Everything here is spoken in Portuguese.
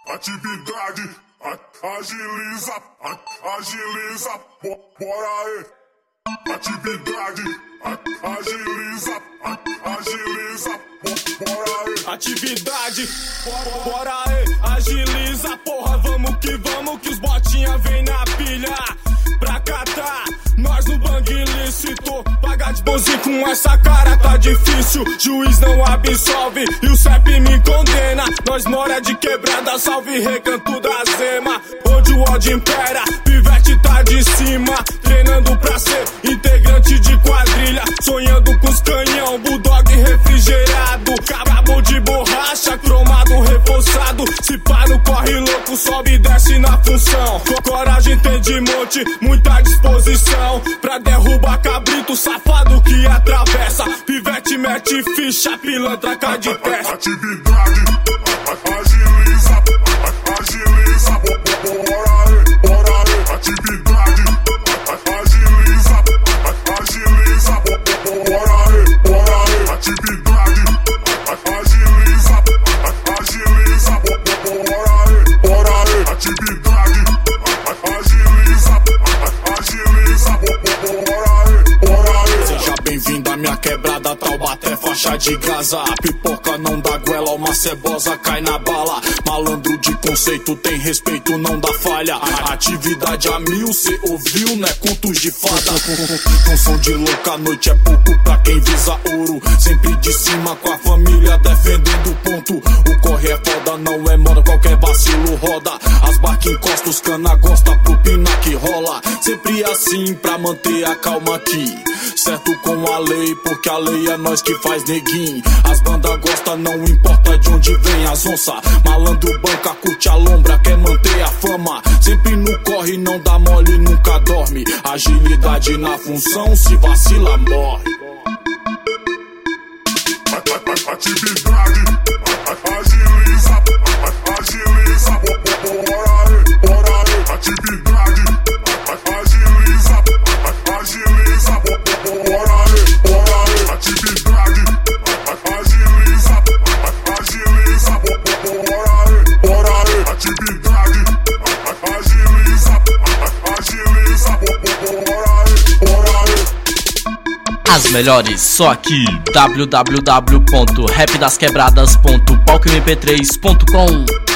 atividade, agiliza, bora aí. Atividade, agiliza, bora aí. Atividade, bora aí, agiliza, porra, vamos que os botinha vem na pilha pra catar. Nós no bang ilícito, pagar de bonzinho com essa cara tá difícil. Juiz não absolve e o CEP me condena. Nós mora de quebrada, salve Recanto da Zema, onde o ódio impera, pivete tá de cima. Treinando pra ser integrante de quadrilha, sonhando com os canhão, bulldog refrigerado, cabo de borracha, cromado reforçado. Se pá no corre louco, sobe e desce na função. Coragem tem de monte, muita disposição pra derrubar cabrito safado que atravessa. Pivete mete ficha, pilantra cai de testa. Atividade, agiliza, bora aí. Atividade, agiliza, bora aí. Atividade, agiliza, bora aí. Atividade, agiliza, bora aí. Seja bem-vindo à minha quebrada, Taubaté, faixa de Gaza. Pipoca não dá goela, uma cebosa cai na bala. Malandro de conceito, tem respeito, não dá falha. Atividade a mil, cê ouviu, né? Contos de fada. Com som de louca, a noite é pouco pra quem visa ouro. Sempre de cima com a família, defendendo o ponto. O corre é foda, não é moda, qualquer vacilo roda. As barcas encostam, os cana gosta, propina que rola. Sempre assim pra manter a calma aqui, certo com a lei, porque a lei é nós que faz neguinho. As bandas gostam, não importa de onde vem as onça. Malandro banca, curte a lombra, quer manter a fama. Sempre no corre, não dá mole, nunca dorme. Agilidade na função, se vacila morre. Atividade, agiliza, bora aí. Atividade, agiliza, bora aí. Atividade, agiliza, bora aí. Atividade, agiliza, bora aí. As melhores só aqui, www.rapdasquebradas.palcomp3.com.